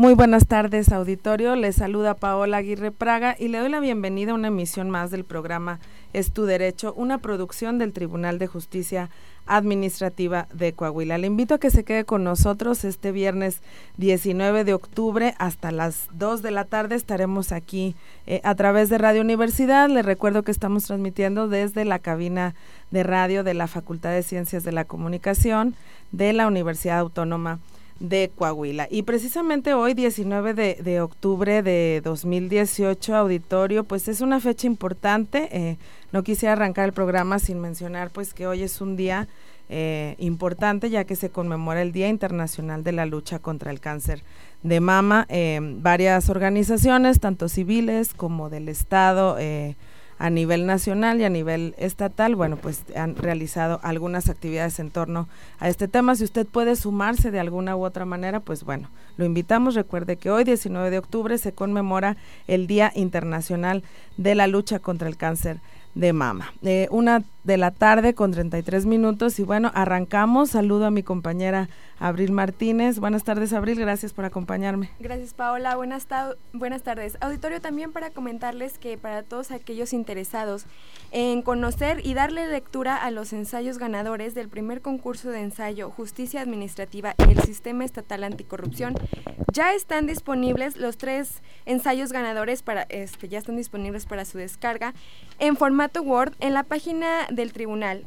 Muy buenas tardes, auditorio. Les saluda Paola Aguirre Praga y le doy la bienvenida a una emisión más del programa Es tu Derecho, una producción del Tribunal de Justicia Administrativa de Coahuila. Le invito a que se quede con nosotros este viernes 19 de octubre hasta las 2 de la tarde. Estaremos aquí a través de Radio Universidad. Les recuerdo que estamos transmitiendo desde la cabina de radio de la Facultad de Ciencias de la Comunicación de la Universidad Autónoma de Coahuila. Y precisamente hoy, 19 de octubre de 2018, auditorio, pues es una fecha importante. No quisiera arrancar el programa sin mencionar pues que hoy es un día importante, ya que se conmemora el Día Internacional de la Lucha contra el Cáncer de Mama. Varias organizaciones, tanto civiles como del Estado, a nivel nacional y a nivel estatal, bueno, pues han realizado algunas actividades en torno a este tema. Si usted puede sumarse de alguna u otra manera, pues bueno, lo invitamos. Recuerde que hoy, 19 de octubre, se conmemora el Día Internacional de la Lucha contra el Cáncer de Mama. 1 de la tarde con 33 minutos y bueno, arrancamos. Saludo a mi compañera Abril Martínez. Buenas tardes, Abril, gracias por acompañarme. Gracias, Paola, buenas tardes. Auditorio, también para comentarles que para todos aquellos interesados en conocer y darle lectura a los ensayos ganadores del primer concurso de ensayo Justicia Administrativa y el Sistema Estatal Anticorrupción, ya están disponibles los 3 ensayos ganadores ya están disponibles para su descarga en formato Word en la página del tribunal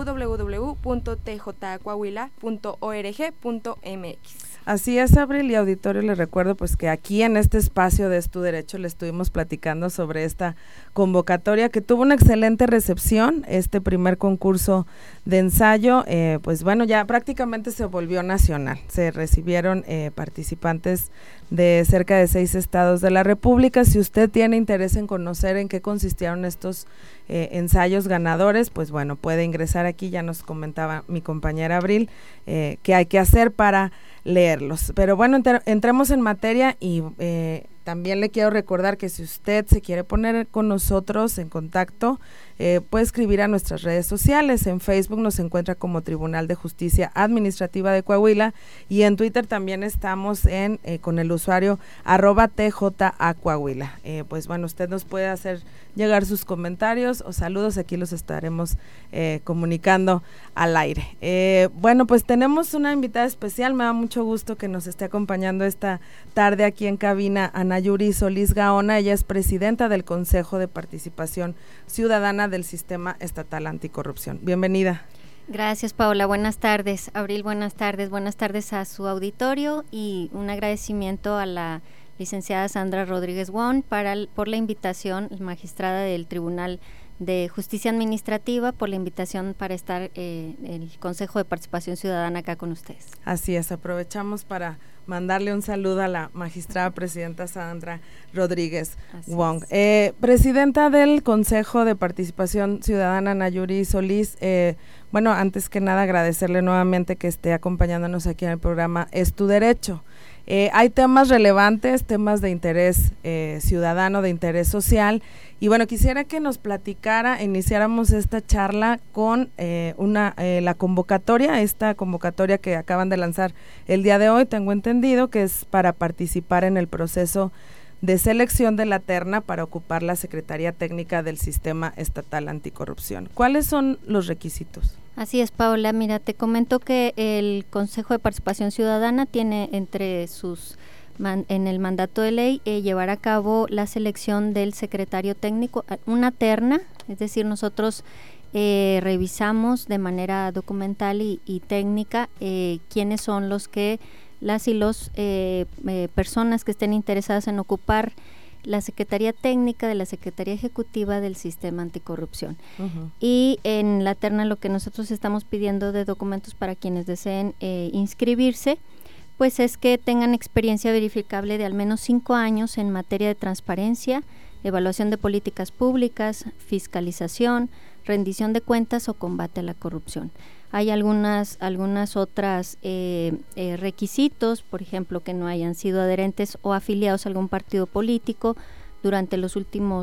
www.tjcoahuila.org.mx. Así es, Abril, y auditorio, les recuerdo pues que aquí en este espacio de Es tu Derecho le estuvimos platicando sobre esta convocatoria que tuvo una excelente recepción. Este primer concurso de ensayo, pues bueno, ya prácticamente se volvió nacional. Se recibieron participantes de cerca de 6 estados de la República. Si usted tiene interés en conocer en qué consistieron estos ensayos ganadores, pues bueno, puede ingresar aquí. Ya nos comentaba mi compañera Abril qué hay que hacer para leerlos. Pero bueno, entremos en materia y también le quiero recordar que si usted se quiere poner con nosotros en contacto, puede escribir a nuestras redes sociales. En Facebook nos encuentra como Tribunal de Justicia Administrativa de Coahuila y en Twitter también estamos con el usuario @TJACoahuila. Pues bueno, usted nos puede hacer llegar sus comentarios o saludos, aquí los estaremos comunicando al aire. Bueno, pues tenemos una invitada especial, me da mucho gusto que nos esté acompañando esta tarde aquí en cabina Ana Yuri Solís Gaona. Ella es presidenta del Consejo de Participación Ciudadana del Sistema Estatal Anticorrupción. Bienvenida. Gracias, Paola. Buenas tardes. Abril, buenas tardes a su auditorio y un agradecimiento a la licenciada Sandra Rodríguez Wong por la invitación, magistrada del Tribunal de Justicia Administrativa, por la invitación para estar en el Consejo de Participación Ciudadana acá con ustedes. Así es, aprovechamos para mandarle un saludo a la magistrada presidenta Sandra Rodríguez Wong. Presidenta del Consejo de Participación Ciudadana, Ana Yuri Solís, bueno, antes que nada agradecerle nuevamente que esté acompañándonos aquí en el programa Es tu Derecho. Hay temas relevantes, temas de interés ciudadano, de interés social, y bueno, quisiera que nos iniciáramos esta charla con la convocatoria, esta convocatoria que acaban de lanzar el día de hoy, tengo entendido que es para participar en el proceso de selección de la terna para ocupar la Secretaría Técnica del Sistema Estatal Anticorrupción. ¿Cuáles son los requisitos? Así es, Paola. Mira, te comento que el Consejo de Participación Ciudadana tiene entre en el mandato de ley llevar a cabo la selección del secretario técnico, una terna, es decir, nosotros revisamos de manera documental y técnica quiénes son las y los personas que estén interesadas en ocupar la Secretaría Técnica de la Secretaría Ejecutiva del Sistema Anticorrupción. Y en la terna lo que nosotros estamos pidiendo de documentos para quienes deseen inscribirse, pues es que tengan experiencia verificable de al menos 5 años en materia de transparencia, evaluación de políticas públicas, fiscalización, rendición de cuentas o combate a la corrupción. Hay algunas otras requisitos, por ejemplo, que no hayan sido adherentes o afiliados a algún partido político durante los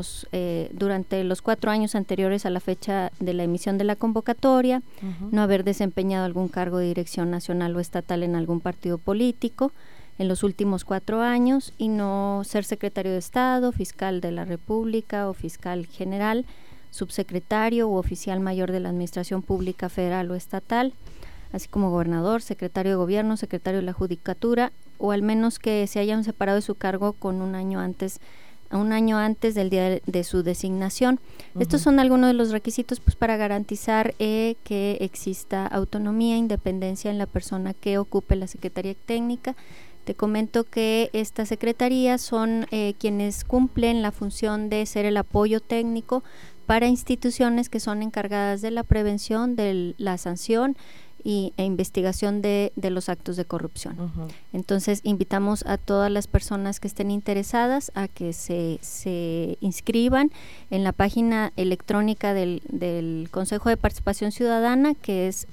4 años anteriores a la fecha de la emisión de la convocatoria, no haber desempeñado algún cargo de dirección nacional o estatal en algún partido político, en los últimos 4 años y no ser secretario de Estado, fiscal de la República o fiscal general, subsecretario u oficial mayor de la Administración Pública Federal o Estatal, así como gobernador, secretario de Gobierno, secretario de la Judicatura, o al menos que se hayan separado de su cargo con un año antes del día de su designación. Estos son algunos de los requisitos pues para garantizar que exista autonomía e independencia en la persona que ocupe la Secretaría Técnica. Te comento que estas secretarías son quienes cumplen la función de ser el apoyo técnico para instituciones que son encargadas de la prevención, de la sanción e investigación de los actos de corrupción. Entonces invitamos a todas las personas que estén interesadas a que se inscriban en la página electrónica del Consejo de Participación Ciudadana, que es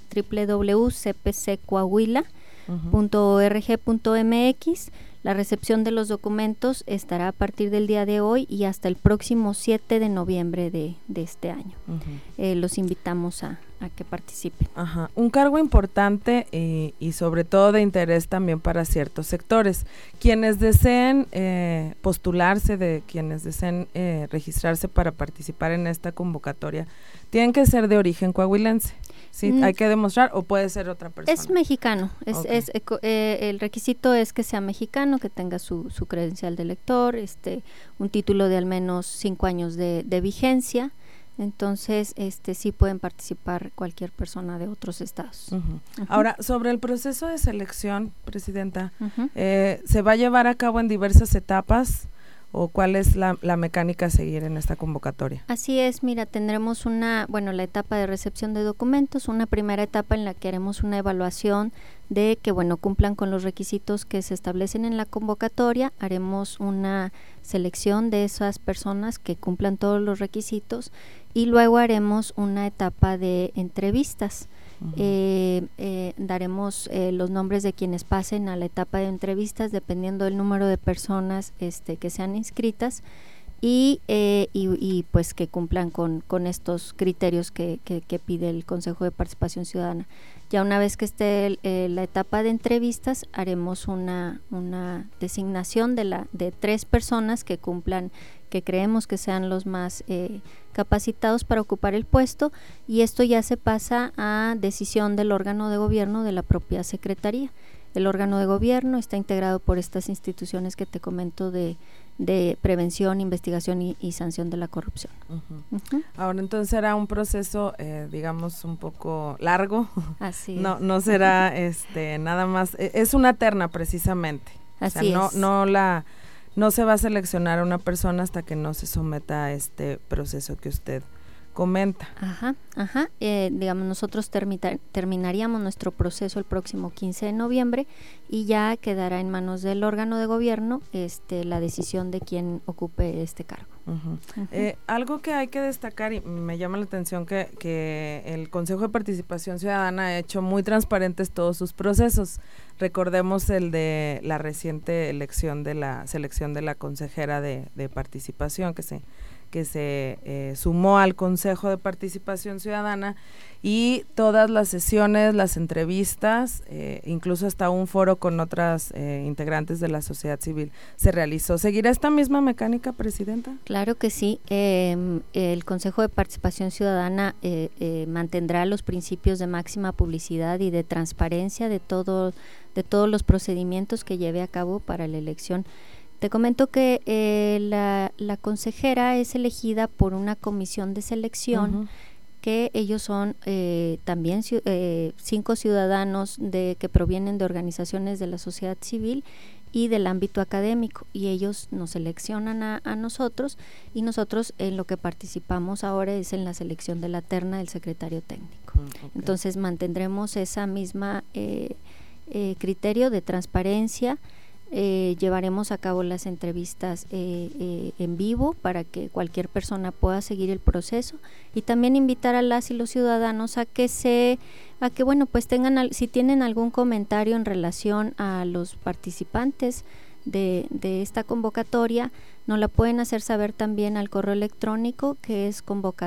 www.cpccoahuila.org.mx. La recepción de los documentos estará a partir del día de hoy y hasta el próximo 7 de noviembre de este año. Los invitamos a que participen. Un cargo importante y sobre todo de interés también para ciertos sectores. Quienes deseen postularse, quienes deseen registrarse para participar en esta convocatoria, tienen que ser de origen coahuilense. Sí, hay que demostrar, o puede ser otra persona. Es mexicano, el requisito es que sea mexicano, que tenga su credencial de elector, un título de al menos 5 años de vigencia. Entonces, sí pueden participar cualquier persona de otros estados. Ahora, sobre el proceso de selección, Presidenta, ¿se va a llevar a cabo en diversas etapas? ¿O cuál es la mecánica a seguir en esta convocatoria? Así es, mira, tendremos la etapa de recepción de documentos, una primera etapa en la que haremos una evaluación de que, cumplan con los requisitos que se establecen en la convocatoria, haremos una selección de esas personas que cumplan todos los requisitos y luego haremos una etapa de entrevistas. Daremos los nombres de quienes pasen a la etapa de entrevistas dependiendo del número de personas que sean inscritas y pues que cumplan con estos criterios que pide el Consejo de Participación Ciudadana. Ya una vez que esté la etapa de entrevistas, haremos una designación de 3 personas que cumplan, que creemos que sean los más capacitados para ocupar el puesto, y esto ya se pasa a decisión del órgano de gobierno de la propia Secretaría. El órgano de gobierno está integrado por estas instituciones que te comento de prevención, investigación y sanción de la corrupción. Ahora, entonces será un proceso, digamos, un poco largo. Así es. No será nada más, es una terna precisamente. Así es. No se va a seleccionar a una persona hasta que no se someta a este proceso que usted comenta. Digamos, nosotros terminaríamos nuestro proceso el próximo 15 de noviembre y ya quedará en manos del órgano de gobierno la decisión de quién ocupe este cargo. Algo que hay que destacar, y me llama la atención que el Consejo de Participación Ciudadana ha hecho muy transparentes todos sus procesos. Recordemos el de la reciente selección de la consejera de participación que se sumó al Consejo de Participación Ciudadana, y todas las sesiones, las entrevistas, incluso hasta un foro con otras integrantes de la sociedad civil se realizó. ¿Seguirá esta misma mecánica, Presidenta? Claro que sí. El Consejo de Participación Ciudadana mantendrá los principios de máxima publicidad y de transparencia de todos los procedimientos que lleve a cabo para la elección. Te comento que la consejera es elegida por una comisión de selección, que ellos son también 5 ciudadanos que provienen de organizaciones de la sociedad civil y del ámbito académico, y ellos nos seleccionan a nosotros, y nosotros en lo que participamos ahora es en la selección de la terna del secretario técnico. Entonces mantendremos esa misma criterio de transparencia. Llevaremos a cabo las entrevistas en vivo para que cualquier persona pueda seguir el proceso, y también invitar a las y los ciudadanos a que pues si tienen algún comentario en relación a los participantes de esta convocatoria, nos la pueden hacer saber también al correo electrónico, que es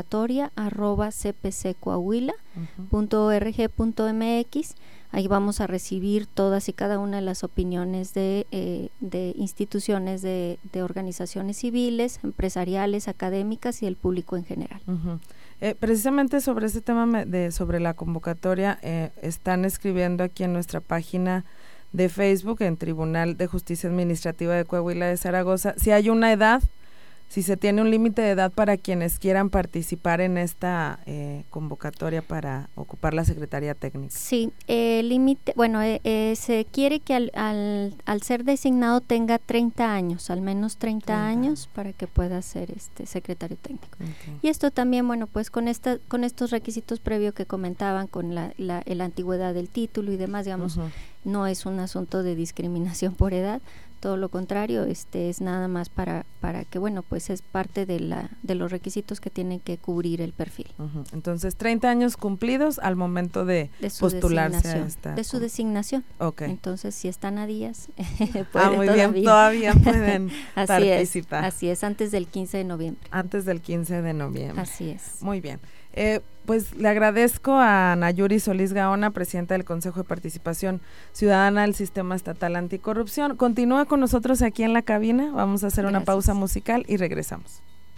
convocatoria@cpccoahuila.org.mx. Ahí vamos a recibir todas y cada una de las opiniones de instituciones, de organizaciones civiles, empresariales, académicas y del público en general. Precisamente sobre este tema sobre la convocatoria, están escribiendo aquí en nuestra página de Facebook, en Tribunal de Justicia Administrativa de Coahuila de Zaragoza, si hay una edad, si se tiene un límite de edad para quienes quieran participar en esta convocatoria para ocupar la Secretaría Técnica. Sí, el límite, se quiere que al ser designado tenga 30 años, al menos 30 años para que pueda ser secretario técnico. Okay. Y esto también, pues con estos requisitos previos que comentaban, con la antigüedad del título y demás, digamos, no es un asunto de discriminación por edad, todo lo contrario, es nada más para que, pues es parte de los requisitos que tienen que cubrir el perfil. Entonces, 30 años cumplidos al momento de postularse a esta. De su designación. Okay. Entonces, si están a días, muy bien, todavía pueden participar. Así es, antes del 15 de noviembre. Antes del 15 de noviembre. Así es. Muy bien. Pues le agradezco a Nayuri Solís Gaona, presidenta del Consejo de Participación Ciudadana del Sistema Estatal Anticorrupción. Continúa con nosotros aquí en la cabina, vamos a hacer una pausa musical y regresamos.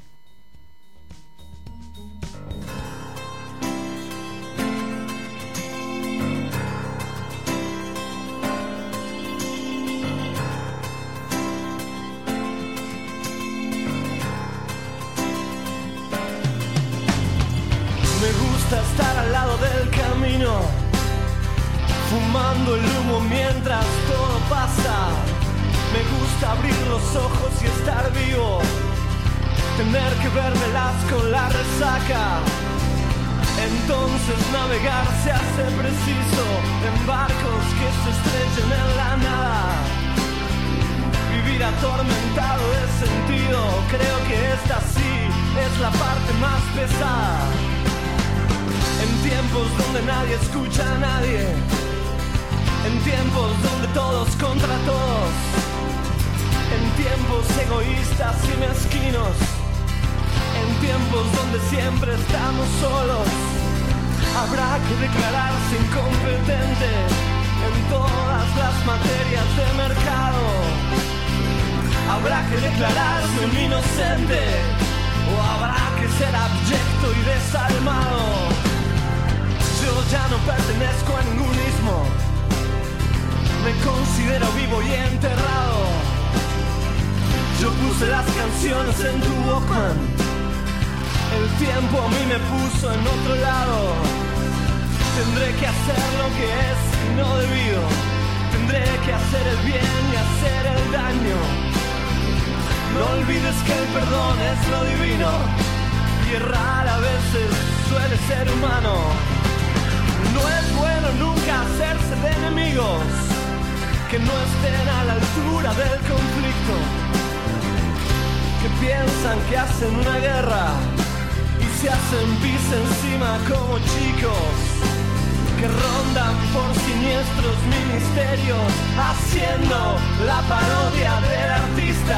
Estar al lado del camino, fumando el humo mientras todo pasa. Me gusta abrir los ojos y estar vivo, tener que vérmelas con la resaca. Entonces navegar se hace preciso en barcos que se estrellen en la nada. Vivir atormentado de sentido, creo que esta sí es la parte más pesada. En tiempos donde nadie escucha a nadie, en tiempos donde todos contra todos, en tiempos egoístas y mezquinos, en tiempos donde siempre estamos solos, habrá que declararse incompetente en todas las materias de mercado. Habrá que declararse un inocente, o habrá que ser abyecto y desalmado. Yo ya no pertenezco a ningún ismo, me considero vivo y enterrado. Yo puse las canciones en tu Walkman, el tiempo a mí me puso en otro lado. Tendré que hacer lo que es y no debido, tendré que hacer el bien y hacer el daño. No olvides que el perdón es lo divino, y errar a veces suele ser humano. No es bueno nunca hacerse de enemigos que no estén a la altura del conflicto, que piensan que hacen una guerra y se hacen pis encima como chicos, que rondan por siniestros ministerios haciendo la parodia del artista,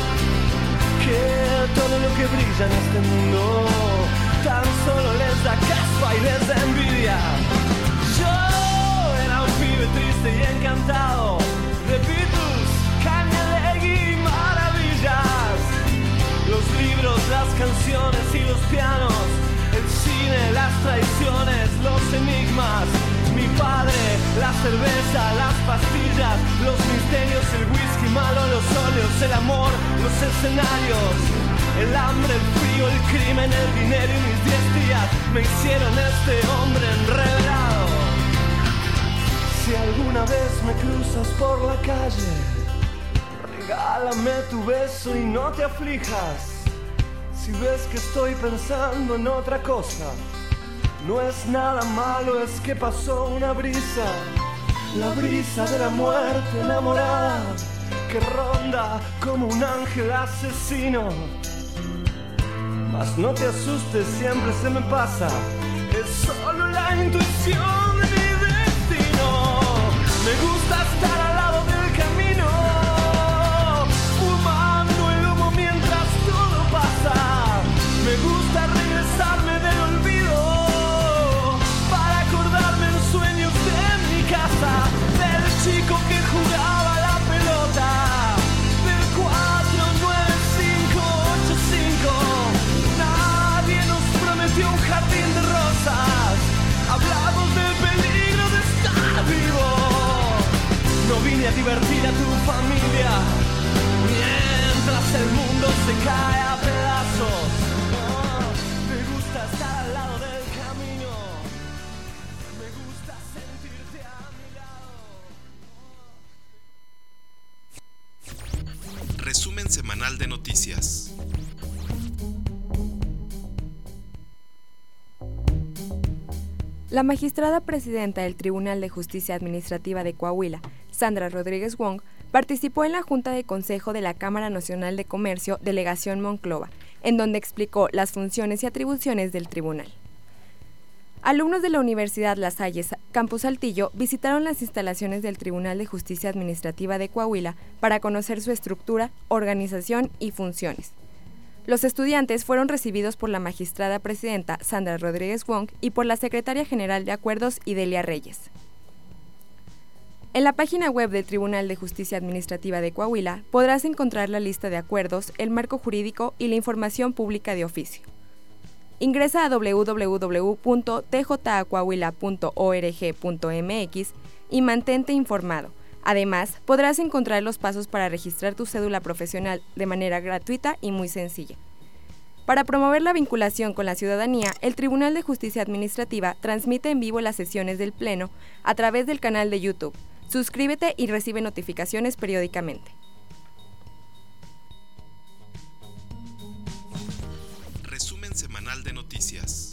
que todo lo que brilla en este mundo tan solo les da caspa y les da envidia. Yo era un pibe triste y encantado de Beatles, Cañalegui y maravillas. Los libros, las canciones y los pianos, el cine, las traiciones, los enigmas. Mi padre, la cerveza, las pastillas, los misterios, el whisky malo, los óleos, el amor, los escenarios. El hambre, el frío, el crimen, el dinero y mis 10 días me hicieron este hombre enredado. Si alguna vez me cruzas por la calle, regálame tu beso y no te aflijas. Si ves que estoy pensando en otra cosa, no es nada malo, es que pasó una brisa, la brisa de la muerte enamorada, que ronda como un ángel asesino. Mas no te asustes, siempre se me pasa, es solo la intuición de mi destino. Me gusta estar al lado del camino, se cae a pedazos. Me gusta estar al lado del camino. Me gusta sentirte a mi lado. Resumen semanal de noticias. La magistrada presidenta del Tribunal de Justicia Administrativa de Coahuila, Sandra Rodríguez Wong, participó en la Junta de Consejo de la Cámara Nacional de Comercio, Delegación Monclova, en donde explicó las funciones y atribuciones del tribunal. Alumnos de la Universidad La Salle, Campus Saltillo, visitaron las instalaciones del Tribunal de Justicia Administrativa de Coahuila para conocer su estructura, organización y funciones. Los estudiantes fueron recibidos por la magistrada presidenta Sandra Rodríguez Wong y por la secretaria general de Acuerdos Idelia Reyes. En la página web del Tribunal de Justicia Administrativa de Coahuila podrás encontrar la lista de acuerdos, el marco jurídico y la información pública de oficio. Ingresa a www.tjacoahuila.org.mx y mantente informado. Además, podrás encontrar los pasos para registrar tu cédula profesional de manera gratuita y muy sencilla. Para promover la vinculación con la ciudadanía, el Tribunal de Justicia Administrativa transmite en vivo las sesiones del Pleno a través del canal de YouTube. Suscríbete y recibe notificaciones periódicamente. Resumen semanal de noticias.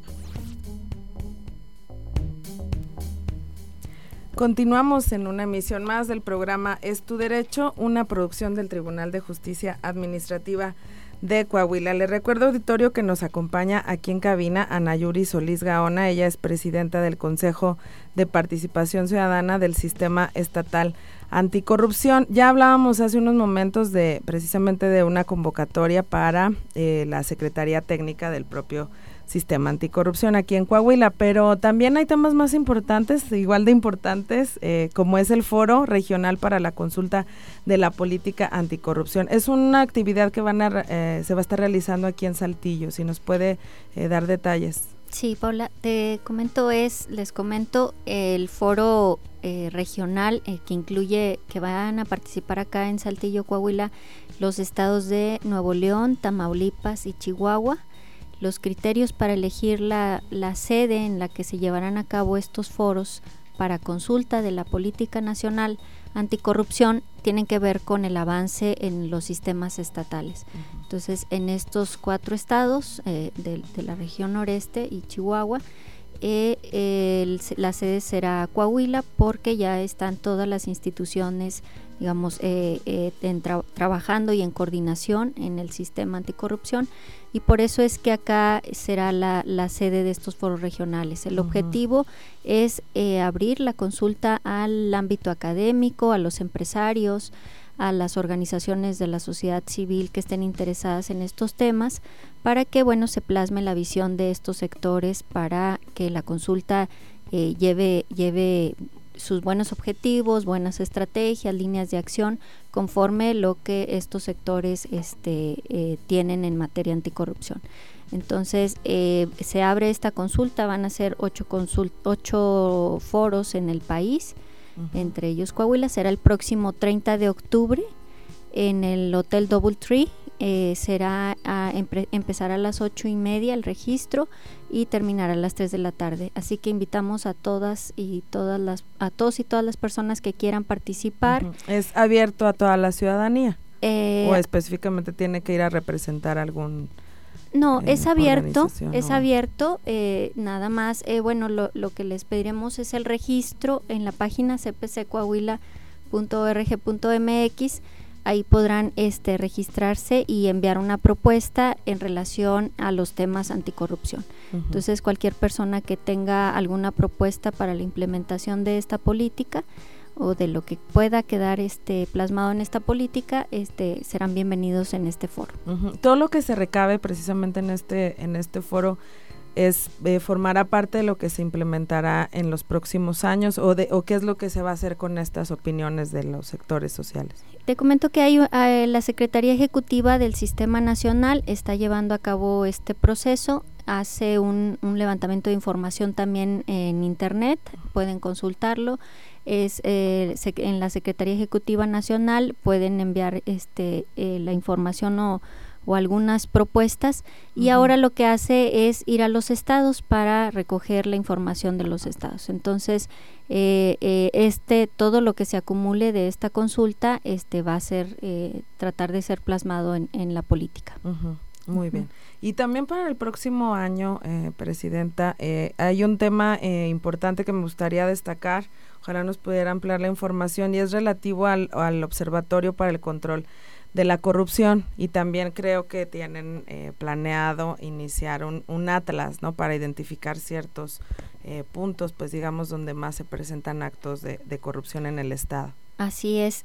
Continuamos en una emisión más del programa Es tu Derecho, una producción del Tribunal de Justicia Administrativa de Coahuila. Le recuerdo, auditorio, que nos acompaña aquí en cabina Ana Yuri Solís Gaona. Ella es presidenta del Consejo de Participación Ciudadana del Sistema Estatal Anticorrupción. Ya hablábamos hace unos momentos precisamente de una convocatoria para la Secretaría Técnica del propio Sistema Anticorrupción aquí en Coahuila, pero también hay temas más importantes, igual de importantes, como es el Foro Regional para la Consulta de la Política Anticorrupción. Es una actividad que se va a estar realizando aquí en Saltillo. Si nos puede dar detalles. Sí, Paula, les comento el foro regional que incluye, que van a participar acá en Saltillo, Coahuila, los estados de Nuevo León, Tamaulipas y Chihuahua. Los criterios para elegir la sede en la que se llevarán a cabo estos foros para consulta de la política nacional anticorrupción tienen que ver con el avance en los sistemas estatales. Entonces, en estos 4 estados de la región noreste y Chihuahua, la sede será Coahuila, porque ya están todas las instituciones, digamos, trabajando y en coordinación en el sistema anticorrupción, y por eso es que acá será la sede de estos foros regionales. El objetivo es abrir la consulta al ámbito académico, a los empresarios, a las organizaciones de la sociedad civil que estén interesadas en estos temas, para que se plasme la visión de estos sectores, para que la consulta lleve sus buenos objetivos, buenas estrategias, líneas de acción, conforme lo que estos sectores tienen en materia anticorrupción. Entonces, se abre esta consulta, van a ser 8 foros en el país, entre ellos Coahuila. Será el próximo 30 de octubre en el Hotel Doubletree. Empezará a las 8:30 el registro y terminará a las 3 de la tarde. Así que invitamos a todos y todas las personas que quieran participar. ¿Es abierto a toda la ciudadanía? ¿O específicamente tiene que ir a representar algún? No, es abierto, nada más, lo que les pediremos es el registro en la página cpccoahuila.org.mx. Ahí podrán registrarse y enviar una propuesta en relación a los temas anticorrupción. Entonces, cualquier persona que tenga alguna propuesta para la implementación de esta política o de lo que pueda quedar plasmado en esta política, serán bienvenidos en este foro. Todo lo que se recabe precisamente en este foro formará parte de lo que se implementará en los próximos años, o qué es lo que se va a hacer con estas opiniones de los sectores sociales. Te comento que la Secretaría Ejecutiva del Sistema Nacional está llevando a cabo este proceso, hace un levantamiento de información también en internet, pueden consultarlo. en la Secretaría Ejecutiva Nacional pueden enviar la información o algunas propuestas, y ahora lo que hace es ir a los estados para recoger la información de los estados. Entonces, todo lo que se acumule de esta consulta va a ser tratar de ser plasmado en la política. Muy bien. Y también para el próximo año, Presidenta, hay un tema importante que me gustaría destacar, ojalá nos pudiera ampliar la información, y es relativo al Observatorio para el Control de la Corrupción, y también creo que tienen planeado iniciar un atlas, ¿no?, para identificar ciertos puntos, pues digamos, donde más se presentan actos de corrupción en el Estado. Así es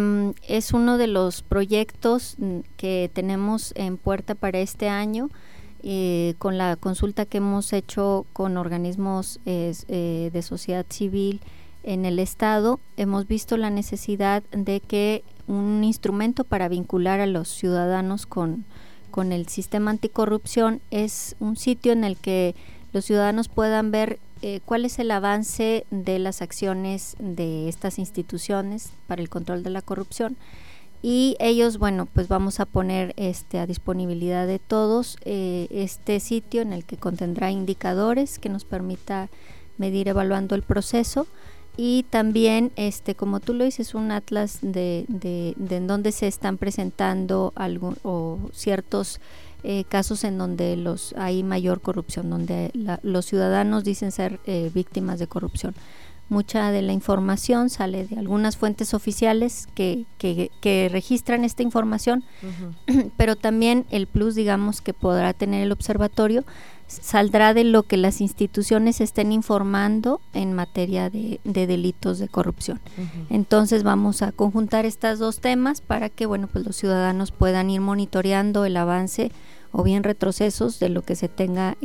uno de los proyectos que tenemos en puerta para este año, con la consulta que hemos hecho con organismos de sociedad civil en el Estado. Hemos visto la necesidad de que un instrumento para vincular a los ciudadanos con el sistema anticorrupción es un sitio en el que los ciudadanos puedan ver cuál es el avance de las acciones de estas instituciones para el control de la corrupción, y ellos, bueno, pues vamos a poner a disponibilidad de todos este sitio en el que contendrá indicadores que nos permita medir evaluando el proceso, y también como tú lo dices, un atlas de en donde se están presentando ciertos casos en donde hay mayor corrupción, donde los ciudadanos dicen ser víctimas de corrupción. Mucha de la información sale de algunas fuentes oficiales que registran esta información, pero también el plus, digamos, que podrá tener el observatorio saldrá de lo que las instituciones estén informando en materia de delitos de corrupción. Entonces vamos a conjuntar estos dos temas para que, bueno, pues los ciudadanos puedan ir monitoreando el avance o bien retrocesos de lo que se tenga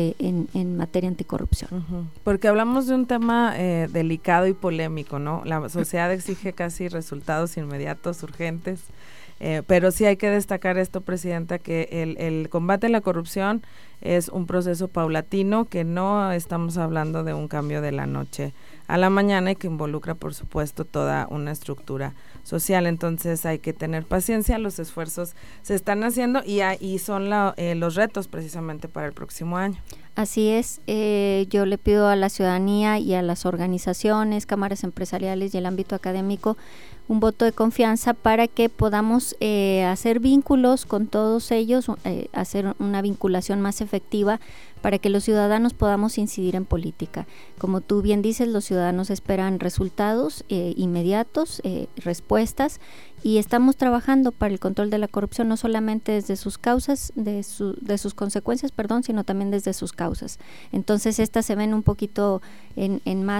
en materia anticorrupción. Porque hablamos de un tema delicado y polémico, ¿no? La sociedad exige casi resultados inmediatos, urgentes, pero sí hay que destacar esto, Presidenta, que el combate a la corrupción es un proceso paulatino, que no estamos hablando de un cambio de la noche a la mañana, y que involucra, por supuesto, toda una estructura social. Entonces hay que tener paciencia, los esfuerzos se están haciendo, y ahí son los retos precisamente para el próximo año. Así es, yo le pido a la ciudadanía y a las organizaciones, cámaras empresariales y el ámbito académico un voto de confianza para que podamos hacer vínculos con todos ellos, hacer una vinculación más efectiva para que los ciudadanos podamos incidir en política. Como tú bien dices, los ciudadanos esperan resultados inmediatos, respuestas, y estamos trabajando para el control de la corrupción, no solamente desde sus causas, de sus consecuencias, sino también desde sus causas. Entonces estas se ven un poquito en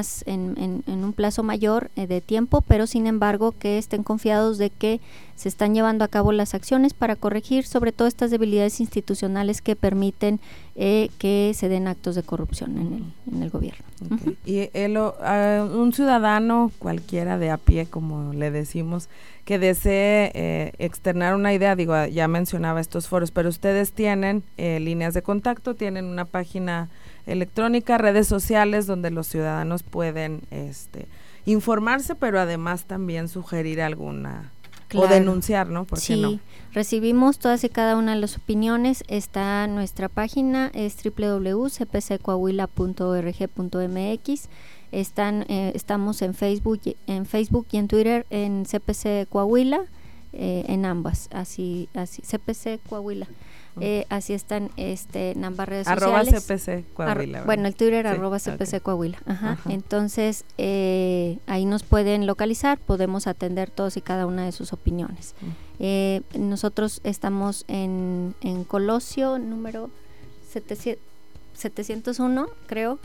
un plazo mayor de tiempo, pero sin embargo que estén confiados de que se están llevando a cabo las acciones para corregir sobre todo estas debilidades institucionales que permiten que se den actos de corrupción en el gobierno. Okay. Y un ciudadano cualquiera de a pie, como le decimos, que desee externar una idea, digo, ya mencionaba estos foros, pero ustedes tienen líneas de contacto, tienen una página electrónica, redes sociales donde los ciudadanos pueden informarse, pero además también sugerir alguna... Claro. O denunciar, ¿no? ¿Por qué no? Sí, recibimos todas y cada una de las opiniones. Está nuestra página, es www.cpccoahuila.org.mx. Estamos en Facebook y en Twitter en CPC Coahuila, en ambas, así CPC Coahuila. Así están en ambas redes sociales. @CPC Coahuila. Bueno, el Twitter sí, @CPC Coahuila. Ajá. Entonces, ahí nos pueden localizar, podemos atender todos y cada una de sus opiniones. Nosotros estamos en Colosio, número 701, creo.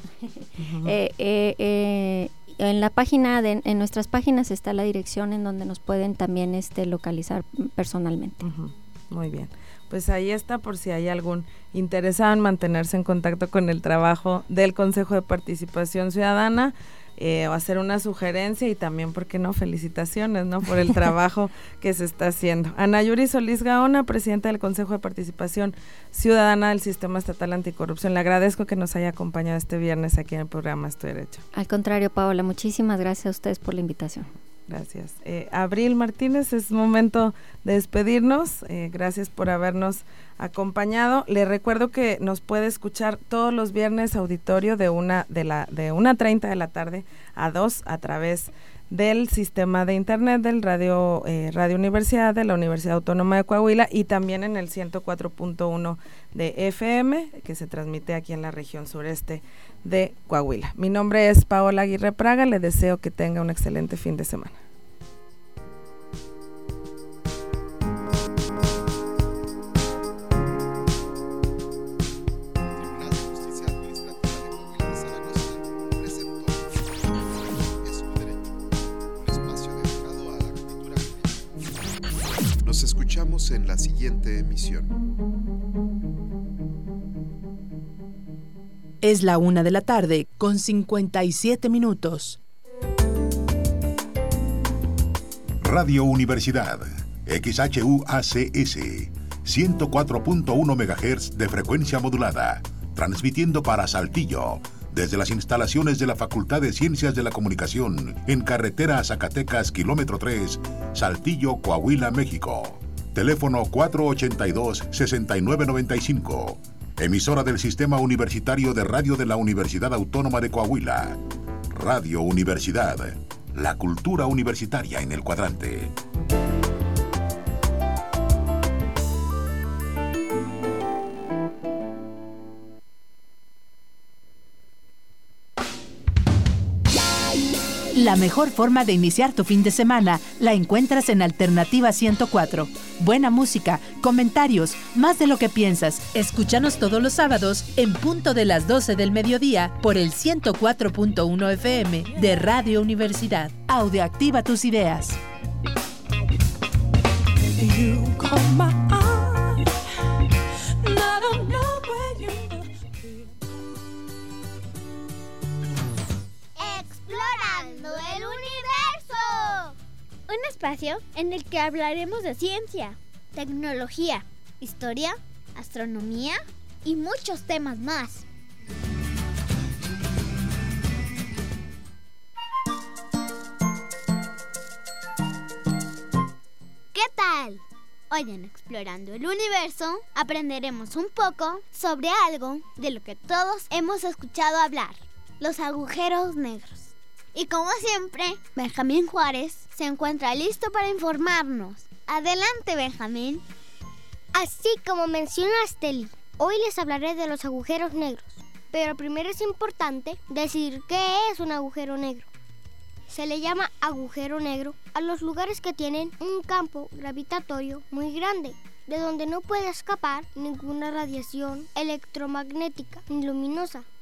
En la página, en nuestras páginas está la dirección en donde nos pueden también localizar personalmente. Muy bien. Pues ahí está, por si hay algún interesado en mantenerse en contacto con el trabajo del Consejo de Participación Ciudadana. o hacer una sugerencia, y también, ¿por qué no?, felicitaciones, ¿no?, por el trabajo que se está haciendo. Ana Yuri Solís Gaona, presidenta del Consejo de Participación Ciudadana del Sistema Estatal Anticorrupción, le agradezco que nos haya acompañado este viernes aquí en el programa Es tu Derecho. Al contrario, Paola, muchísimas gracias a ustedes por la invitación. Gracias. Abril Martínez, es momento de despedirnos. Gracias por habernos acompañado. Le recuerdo que nos puede escuchar todos los viernes, auditorio, de 1:30 de la tarde a 2 a través del sistema de internet del Radio Universidad de la Universidad Autónoma de Coahuila, y también en el 104.1 de FM, que se transmite aquí en la región sureste de Coahuila. Mi nombre es Paola Aguirre Praga, le deseo que tenga un excelente fin de semana. Nos escuchamos en la siguiente emisión. Es la 1:00 con 57 minutos. Radio Universidad, XHUACS, 104.1 MHz de frecuencia modulada, transmitiendo para Saltillo, desde las instalaciones de la Facultad de Ciencias de la Comunicación, en carretera a Zacatecas, kilómetro 3, Saltillo, Coahuila, México. Teléfono 482-6995. Emisora del Sistema Universitario de Radio de la Universidad Autónoma de Coahuila. Radio Universidad, la cultura universitaria en el cuadrante. La mejor forma de iniciar tu fin de semana la encuentras en Alternativa 104. Buena música, comentarios, más de lo que piensas. Escúchanos todos los sábados en punto de las 12 del mediodía por el 104.1 FM de Radio Universidad. Audioactiva tus ideas. Un espacio en el que hablaremos de ciencia, tecnología, historia, astronomía y muchos temas más. ¿Qué tal? Hoy en Explorando el Universo aprenderemos un poco sobre algo de lo que todos hemos escuchado hablar: los agujeros negros. Y como siempre, Benjamín Juárez se encuentra listo para informarnos. Adelante, Benjamín. Así como mencionaste, Lee, hoy les hablaré de los agujeros negros. Pero primero es importante decir qué es un agujero negro. Se le llama agujero negro a los lugares que tienen un campo gravitatorio muy grande, de donde no puede escapar ninguna radiación electromagnética ni luminosa.